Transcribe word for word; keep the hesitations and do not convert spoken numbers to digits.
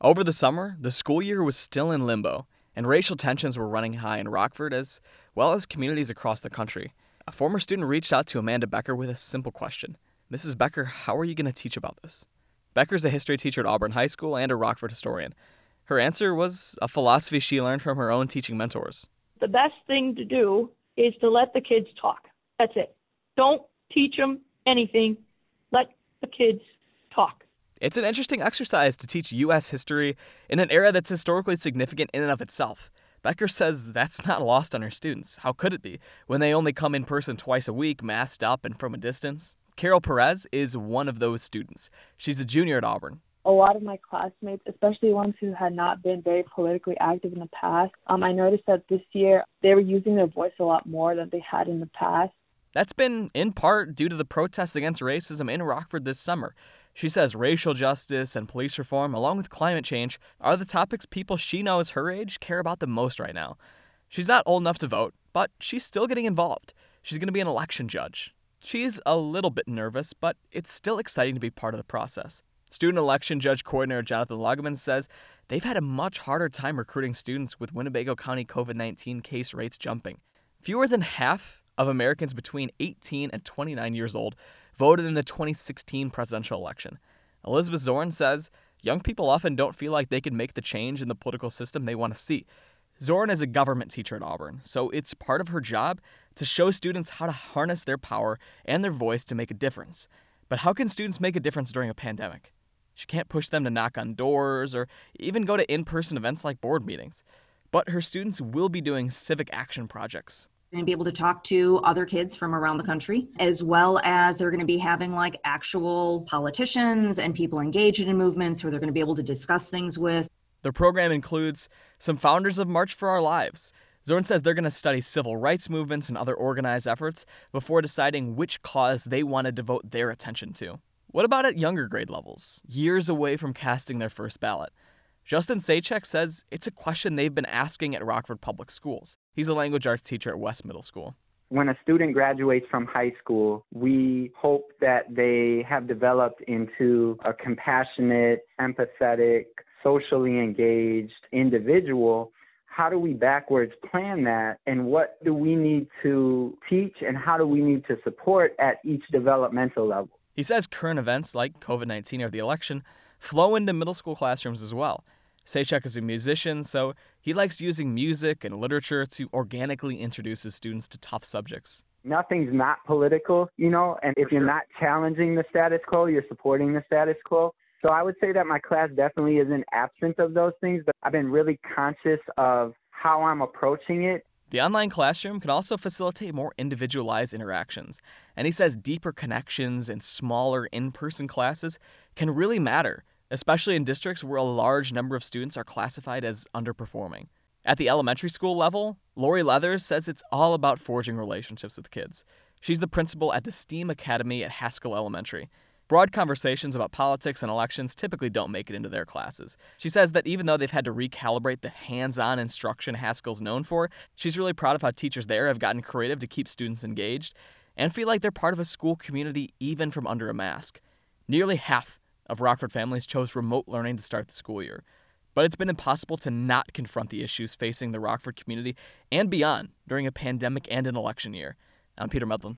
Over the summer, the school year was still in limbo, and racial tensions were running high in Rockford as well as communities across the country. A former student reached out to Amanda Becker with a simple question. Missus Becker, how are you going to teach about this? Becker's a history teacher at Auburn High School and a Rockford historian. Her answer was a philosophy she learned from her own teaching mentors. The best thing to do is to let the kids talk. That's it. Don't teach them anything. Let the kids talk. It's an interesting exercise to teach U S history in an era that's historically significant in and of itself. Becker says that's not lost on her students. How could it be when they only come in person twice a week, masked up and from a distance? Carol Perez is one of those students. She's a junior at Auburn. A lot of my classmates, especially ones who had not been very politically active in the past, um, I noticed that this year they were using their voice a lot more than they had in the past. That's been in part due to the protests against racism in Rockford this summer. She says racial justice and police reform, along with climate change, are the topics people she knows her age care about the most right now. She's not old enough to vote, but she's still getting involved. She's going to be an election judge. She's a little bit nervous, but it's still exciting to be part of the process. Student election judge coordinator Jonathan Lugman says they've had a much harder time recruiting students with Winnebago County covid nineteen case rates jumping. Fewer than half of Americans between eighteen and twenty-nine years old voted in the twenty sixteen presidential election. Elizabeth Zorn says young people often don't feel like they can make the change in the political system they want to see. Zorn is a government teacher at Auburn, so it's part of her job to show students how to harness their power and their voice to make a difference. But how can students make a difference during a pandemic? She can't push them to knock on doors or even go to in-person events like board meetings. But her students will be doing civic action projects. And be able to talk to other kids from around the country, as well as they're going to be having like actual politicians and people engaged in movements where they're going to be able to discuss things with. Their program includes some founders of March for Our Lives. Zorn says they're going to study civil rights movements and other organized efforts before deciding which cause they want to devote their attention to. What about at younger grade levels, years away from casting their first ballot? Justin Sachek says it's a question they've been asking at Rockford Public Schools. He's a language arts teacher at West Middle School. When a student graduates from high school, we hope that they have developed into a compassionate, empathetic, socially engaged individual. How do we backwards plan that, and what do we need to teach, and how do we need to support at each developmental level? He says current events like covid nineteen or the election flow into middle school classrooms as well. Sachek is a musician, so he likes using music and literature to organically introduce his students to tough subjects. Nothing's not political, you know, and if you're not challenging the status quo, you're supporting the status quo. So I would say that my class definitely isn't absent of those things, but I've been really conscious of how I'm approaching it. The online classroom can also facilitate more individualized interactions, and he says deeper connections in smaller in-person classes can really matter, especially in districts where a large number of students are classified as underperforming. At the elementary school level, Lori Leathers says it's all about forging relationships with kids. She's the principal at the STEAM Academy at Haskell Elementary. Broad conversations about politics and elections typically don't make it into their classes. She says that even though they've had to recalibrate the hands-on instruction Haskell's known for, she's really proud of how teachers there have gotten creative to keep students engaged and feel like they're part of a school community even from under a mask. Nearly half of Rockford families chose remote learning to start the school year. But it's been impossible to not confront the issues facing the Rockford community and beyond during a pandemic and an election year. I'm Peter Medlin.